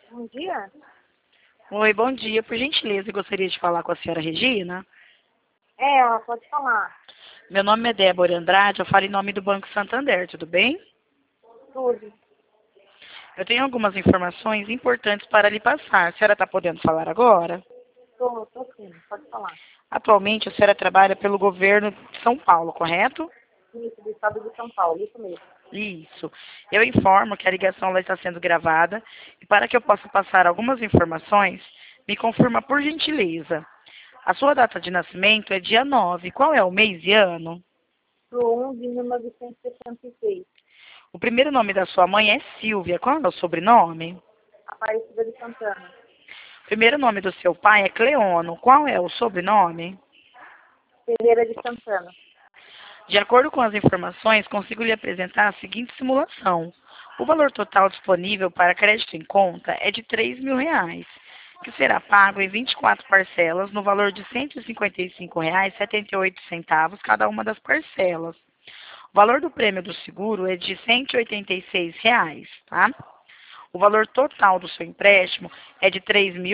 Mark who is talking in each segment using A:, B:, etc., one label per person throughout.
A: Bom dia.
B: Oi, bom dia. Por gentileza, eu gostaria de falar com a senhora Regina.
A: Ela pode falar.
B: Meu nome é Débora Andrade, eu falo em nome do Banco Santander, tudo bem?
A: Tudo.
B: Eu tenho algumas informações importantes para lhe passar. A senhora está podendo falar agora?
A: Tô sim. Pode falar.
B: Atualmente, a senhora trabalha pelo governo de São Paulo, correto?
A: Isso, do estado de São Paulo. Isso mesmo.
B: Isso. Eu informo que a ligação ela está sendo gravada e para que eu possa passar algumas informações, me confirma por gentileza. A sua data de nascimento é dia 9. Qual é o mês e ano?
A: Pro 1 de 1966.
B: O primeiro nome da sua mãe é Silvia. Qual é o sobrenome?
A: Aparecida de Santana.
B: O primeiro nome do seu pai é Cleono. Qual é o sobrenome?
A: Ferreira de Santana.
B: De acordo com as informações, consigo lhe apresentar a seguinte simulação. O valor total disponível para crédito em conta é de R$ 3.000, que será pago em 24 parcelas no valor de R$ 155,78 cada uma das parcelas. O valor do prêmio do seguro é de R$ 186, tá? O valor total do seu empréstimo é de R$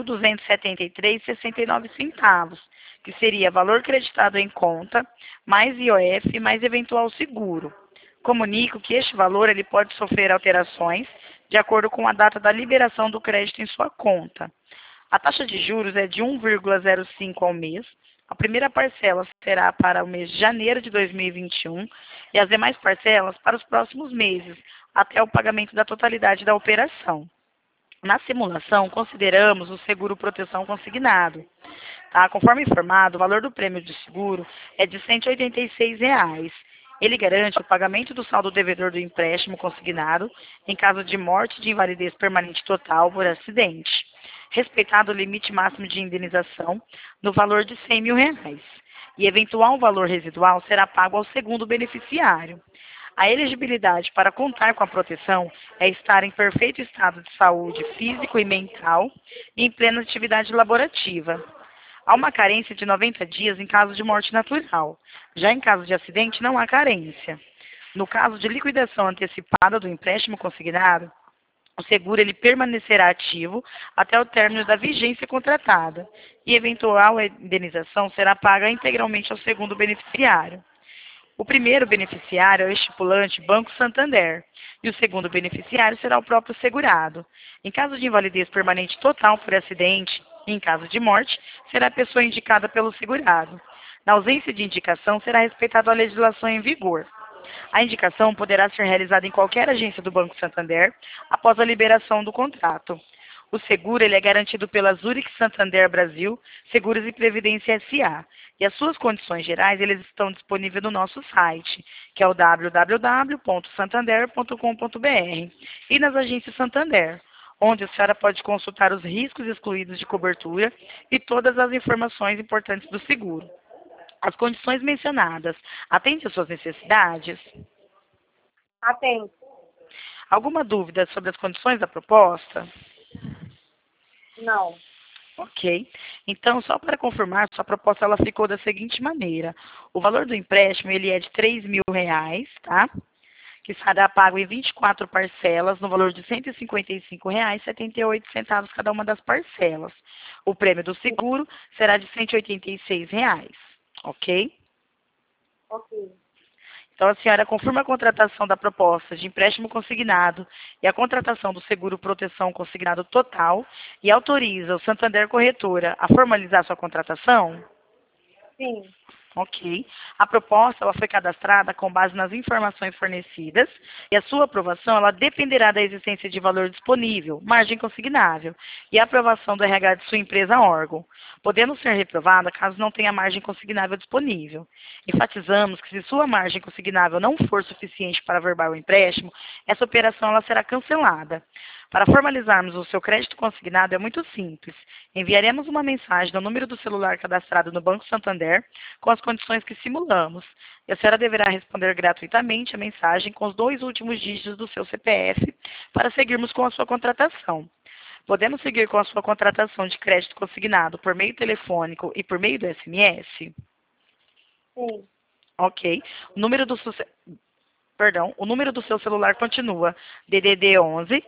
B: 3.273,69, que seria valor creditado em conta, mais IOF, mais eventual seguro. Comunico que este valor ele pode sofrer alterações de acordo com a data da liberação do crédito em sua conta. A taxa de juros é de 1,05 ao mês. A primeira parcela será para o mês de janeiro de 2021 e as demais parcelas para os próximos meses, até o pagamento da totalidade da operação. Na simulação, consideramos o seguro proteção consignado. Tá? Conforme informado, o valor do prêmio de seguro é de R$ 186. Ele garante o pagamento do saldo devedor do empréstimo consignado em caso de morte de invalidez permanente total por acidente, respeitado o limite máximo de indenização no valor de R$ 100.000, e eventual valor residual será pago ao segundo beneficiário. A elegibilidade para contar com a proteção é estar em perfeito estado de saúde físico e mental e em plena atividade laborativa. Há uma carência de 90 dias em caso de morte natural. Já em caso de acidente, não há carência. No caso de liquidação antecipada do empréstimo consignado, o seguro ele permanecerá ativo até o término da vigência contratada e eventual indenização será paga integralmente ao segundo beneficiário. O primeiro beneficiário é o estipulante Banco Santander e o segundo beneficiário será o próprio segurado. Em caso de invalidez permanente total por acidente e em caso de morte, será a pessoa indicada pelo segurado. Na ausência de indicação, será respeitada a legislação em vigor. A indicação poderá ser realizada em qualquer agência do Banco Santander após a liberação do contrato. O seguro ele é garantido pela Zurich Santander Brasil Seguros e Previdência S.A. E as suas condições gerais eles estão disponíveis no nosso site, que é o www.santander.com.br, e nas agências Santander, onde a senhora pode consultar os riscos excluídos de cobertura e todas as informações importantes do seguro. As condições mencionadas atendem às suas necessidades?
A: Atende.
B: Alguma dúvida sobre as condições da proposta?
A: Não.
B: Ok. Então, só para confirmar, sua proposta ela ficou da seguinte maneira. O valor do empréstimo ele é de R$ 3.000, tá? Que será pago em 24 parcelas, no valor de R$ 155,78 cada uma das parcelas. O prêmio do seguro será de R$ 186, ok?
A: Ok.
B: Então, a senhora confirma a contratação da proposta de empréstimo consignado e a contratação do seguro proteção consignado total e autoriza o Santander Corretora a formalizar sua contratação?
A: Sim.
B: Ok. A proposta ela foi cadastrada com base nas informações fornecidas e a sua aprovação ela dependerá da existência de valor disponível, margem consignável e a aprovação do RH de sua empresa órgão, podendo ser reprovada caso não tenha margem consignável disponível. Enfatizamos que se sua margem consignável não for suficiente para averbar o empréstimo, essa operação ela será cancelada. Para formalizarmos o seu crédito consignado é muito simples. Enviaremos uma mensagem no número do celular cadastrado no Banco Santander com as condições que simulamos. E a senhora deverá responder gratuitamente a mensagem com os 2 últimos dígitos do seu CPF para seguirmos com a sua contratação. Podemos seguir com a sua contratação de crédito consignado por meio telefônico e por meio do SMS?
A: Sim.
B: Ok. O número do Perdão, o número do seu celular continua DDD 11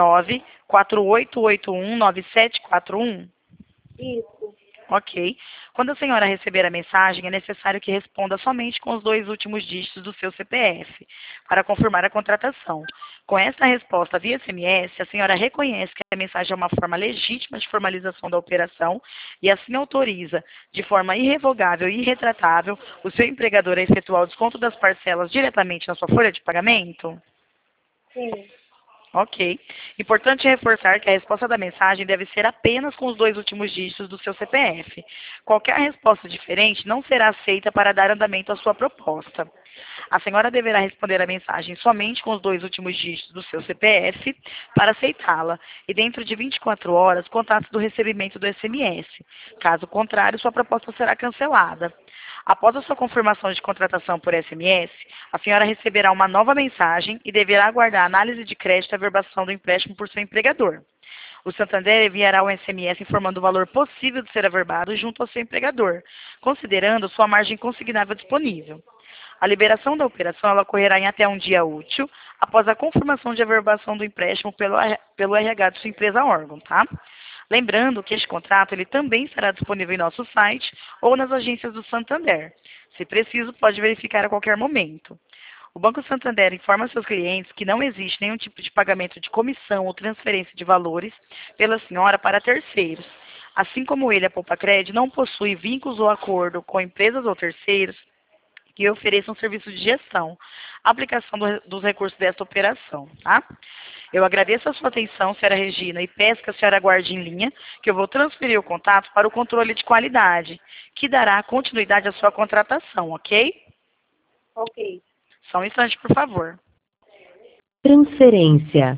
B: 94881 9741.
A: Isso.
B: Ok. Quando a senhora receber a mensagem, é necessário que responda somente com os 2 últimos dígitos do seu CPF para confirmar a contratação. Com essa resposta via SMS, a senhora reconhece que a mensagem é uma forma legítima de formalização da operação e assim autoriza, de forma irrevogável e irretratável, o seu empregador a efetuar o desconto das parcelas diretamente na sua folha de pagamento?
A: Sim.
B: Ok. Importante reforçar que a resposta da mensagem deve ser apenas com os 2 últimos dígitos do seu CPF. Qualquer resposta diferente não será aceita para dar andamento à sua proposta. A senhora deverá responder a mensagem somente com os 2 últimos dígitos do seu CPF para aceitá-la e dentro de 24 horas contate do recebimento do SMS. Caso contrário, sua proposta será cancelada. Após a sua confirmação de contratação por SMS, a senhora receberá uma nova mensagem e deverá aguardar a análise de crédito e averbação do empréstimo por seu empregador. O Santander enviará um SMS informando o valor possível de ser averbado junto ao seu empregador, considerando sua margem consignável disponível. A liberação da operação ela ocorrerá em até um dia útil após a confirmação de averbação do empréstimo pelo RH de sua empresa órgão, tá? Lembrando que este contrato ele também estará disponível em nosso site ou nas agências do Santander. Se preciso, pode verificar a qualquer momento. O Banco Santander informa seus clientes que não existe nenhum tipo de pagamento de comissão ou transferência de valores pela senhora para terceiros. Assim como ele, a Poupa-Cred, não possui vínculos ou acordo com empresas ou terceiros que ofereçam serviço de gestão, aplicação dos recursos desta operação, tá? Eu agradeço a sua atenção, senhora Regina, e peço que a senhora aguarde em linha, que eu vou transferir o contato para o controle de qualidade, que dará continuidade à sua contratação, ok?
A: Ok.
B: Só um instante, por favor.
C: Transferência.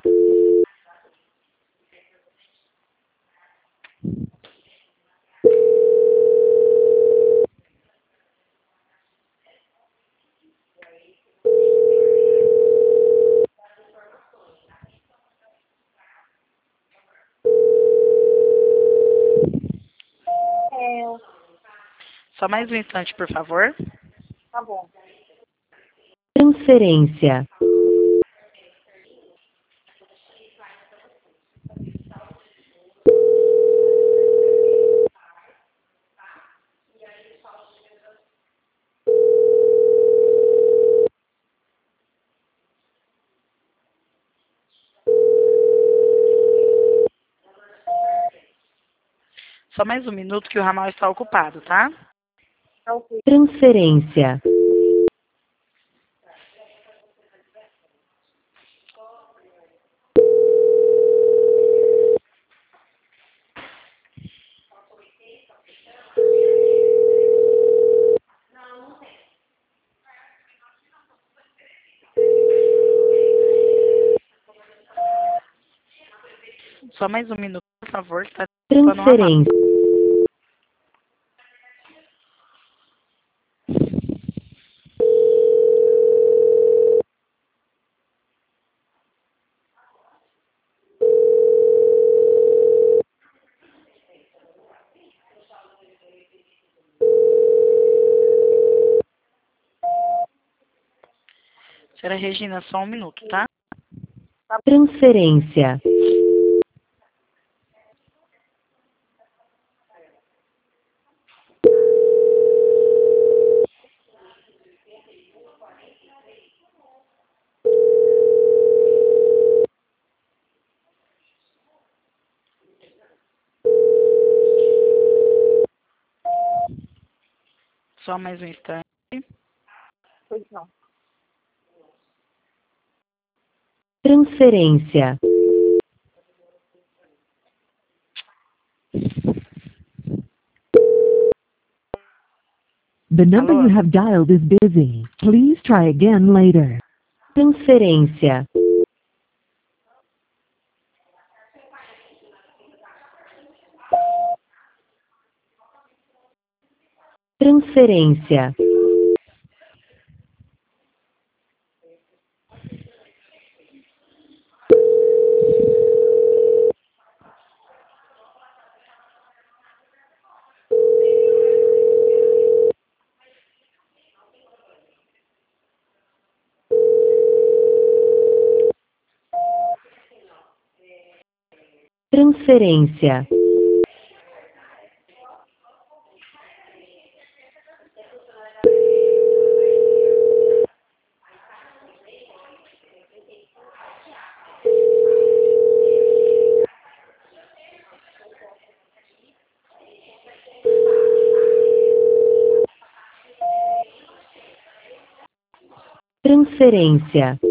A: É,
B: Só mais um instante, por favor.
A: tá bom.
C: Transferência.
B: Só mais um minuto que o ramal está ocupado, tá?
A: Tá ok.
C: Transferência.
B: Só mais um minuto, por favor, que está ocupando o ramal.
C: Transferência.
B: Senhora Regina, só um minuto, tá?
C: Transferência.
B: Só mais um instante.
A: Pois não.
C: Transferência.
D: The number
B: Alô?
D: you have dialed is busy. Please try again later.
C: Transferência. Transferência. transferência, transferência,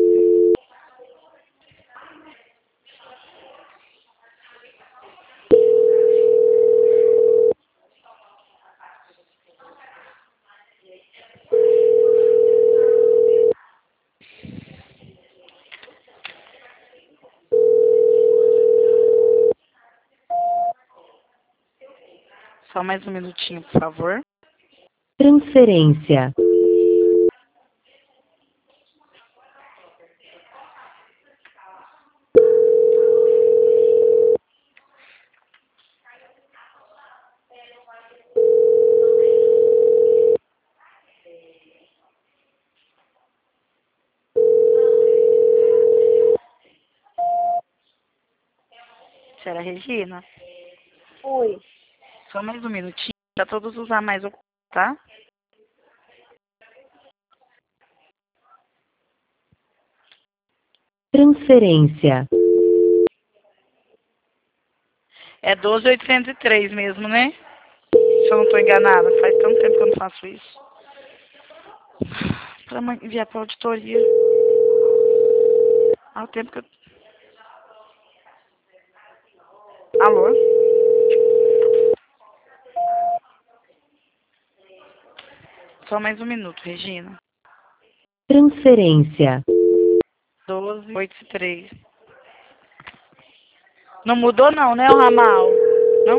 B: Só mais um minutinho, por favor.
C: transferência,
B: Senhora Regina,
A: Oi.
B: só mais um minutinho para todos usar mais o, tá?
C: transferência,
B: É 12.803 mesmo, né? Se eu não estou enganada, faz tanto tempo que eu não faço isso. Para enviar para auditoria. Há o tempo que eu... Alô? Só mais um minuto, Regina.
C: transferência,
B: 12.803. Não mudou não, né, o ramal? Não?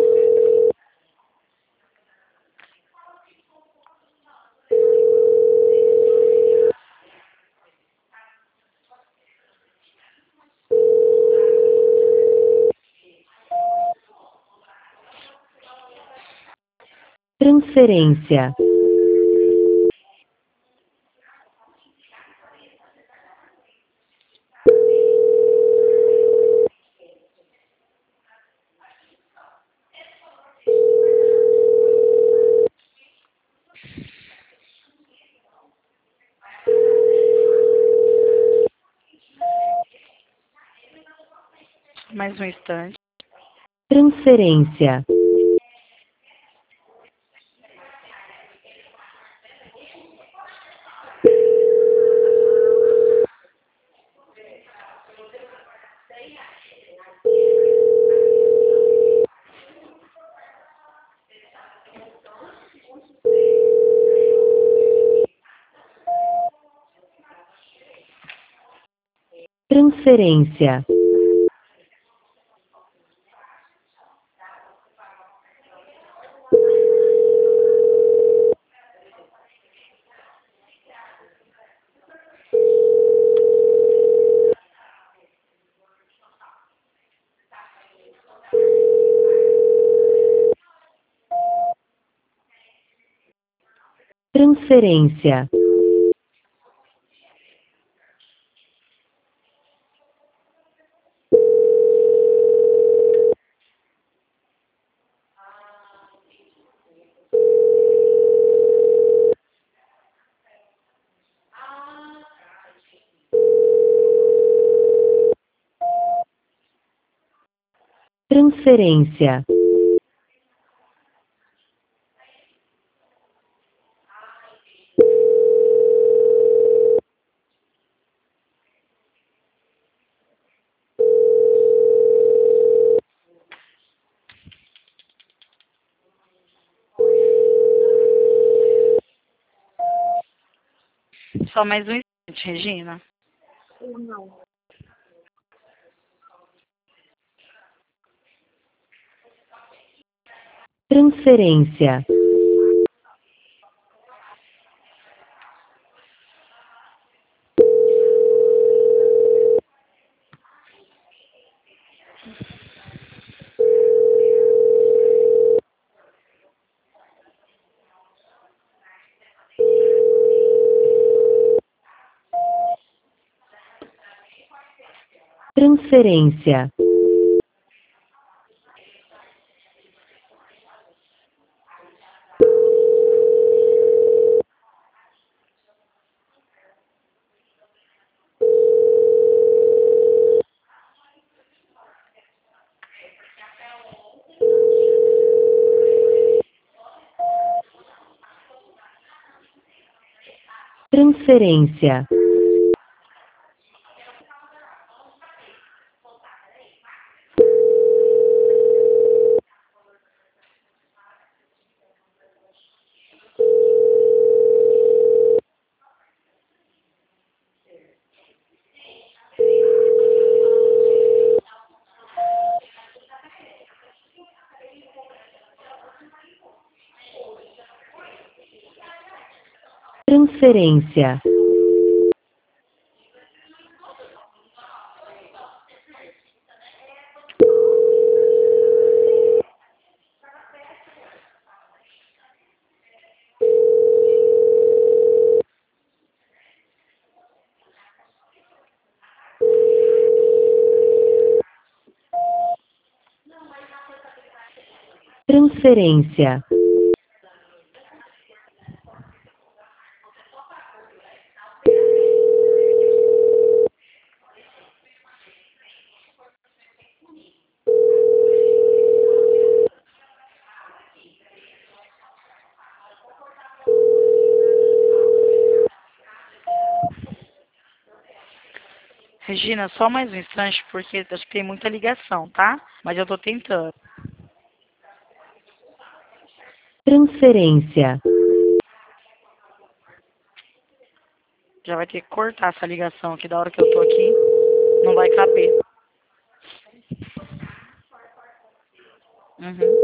C: transferência,
B: Mais um instante.
C: transferência, transferência, transferência, transferência,
B: Só mais um instante, Regina.
A: Não.
C: transferência, transferência, transferência, transferência, transferência,
B: Regina, só mais um instante, porque acho que tem muita ligação, tá? Mas eu tô tentando.
C: transferência,
B: Já vai ter que cortar essa ligação aqui da hora que eu tô aqui. Não vai caber. Uhum.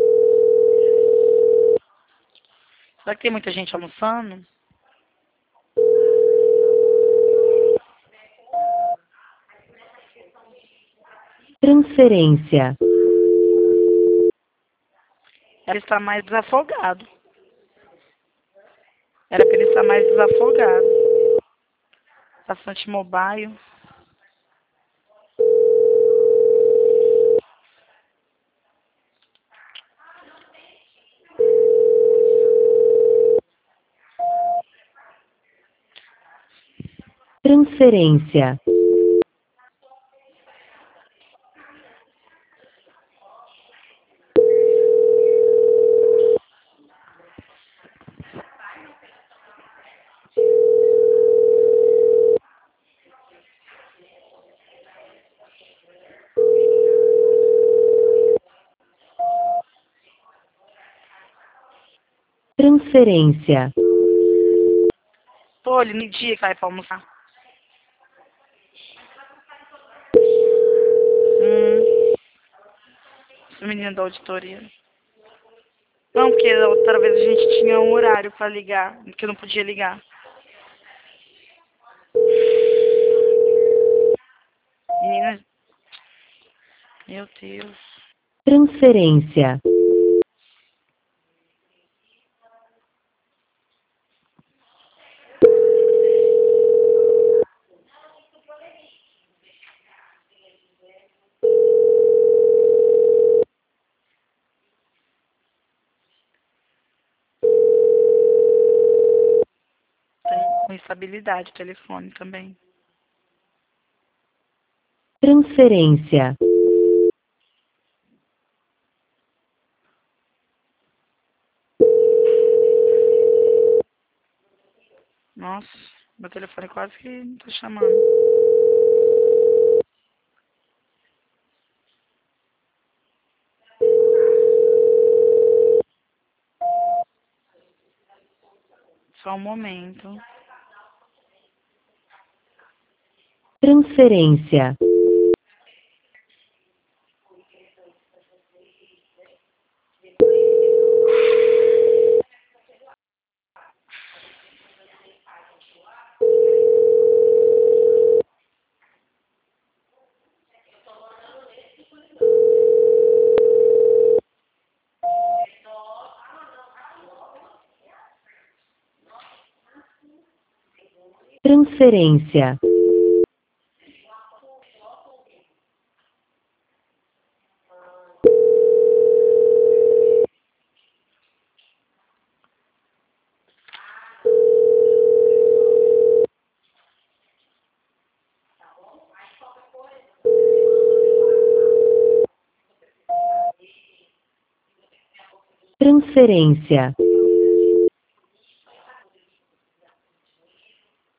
B: Será que tem muita gente almoçando?
C: transferência,
B: Ele está mais desafogado. Era pra ele estar mais desafogado. Bastante mobile.
C: transferência, transferência,
B: Pô, ele no dia que vai pra almoçar. Esse menino da auditoria. Não, porque da outra vez a gente tinha um horário pra ligar, que eu não podia ligar. Menina, meu Deus.
C: transferência,
B: Tem com instabilidade o telefone também.
C: transferência,
B: Nossa, meu telefone quase que não tá chamando. Só um momento.
C: transferência, transferência, transferência,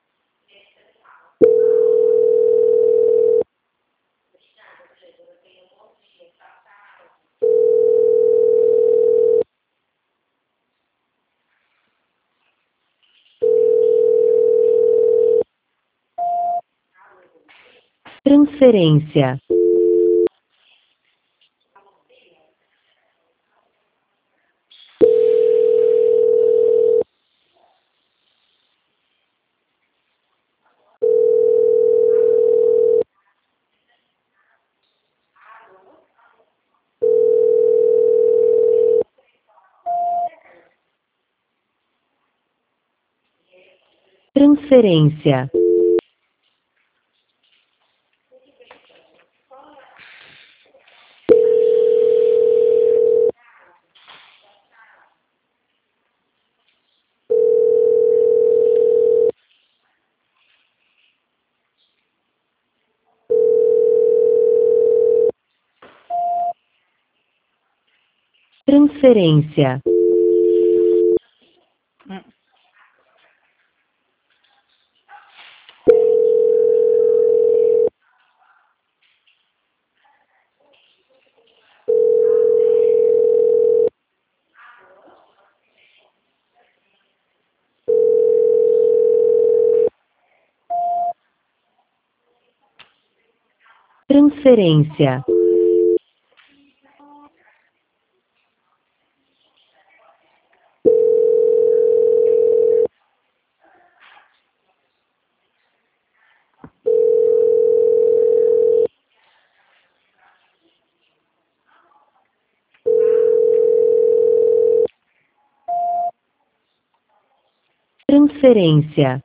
C: Transferência. Transferência. Transferência.
B: Hum.
C: Transferência. Transferência.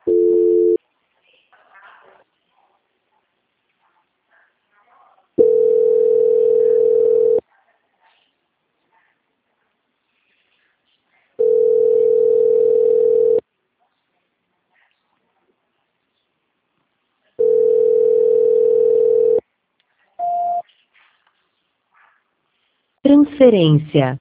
C: Transferência.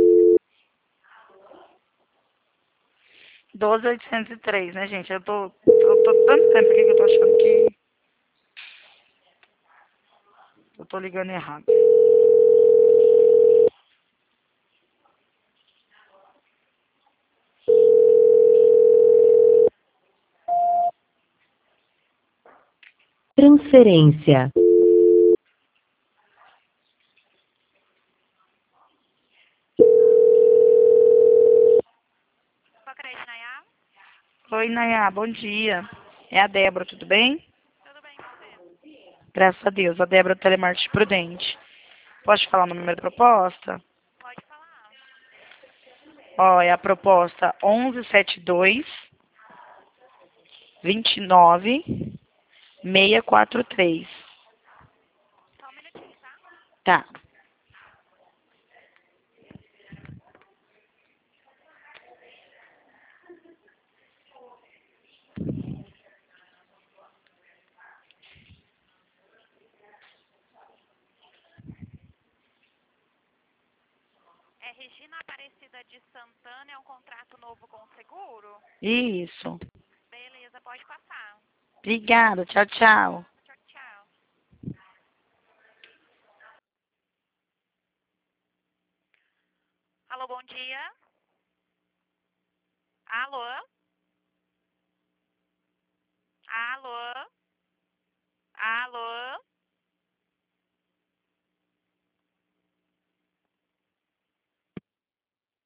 B: 12.803, né, gente? Eu tô tanto tempo aqui que eu tô achando que eu tô ligando errado.
C: Transferência.
B: Oi, Nayá, bom dia. É a Débora, tudo bem? Graças a Deus, a Débora do Telemarketing Prudente. Posso te falar o número da proposta? Ó, é a proposta 1172 29 643. Tá.
E: Regina Aparecida de Santana, é um contrato novo com o seguro?
B: Isso.
E: Beleza, pode passar.
B: Obrigada. Tchau, tchau.
E: Tchau, tchau. Alô, bom dia. Alô? Alô?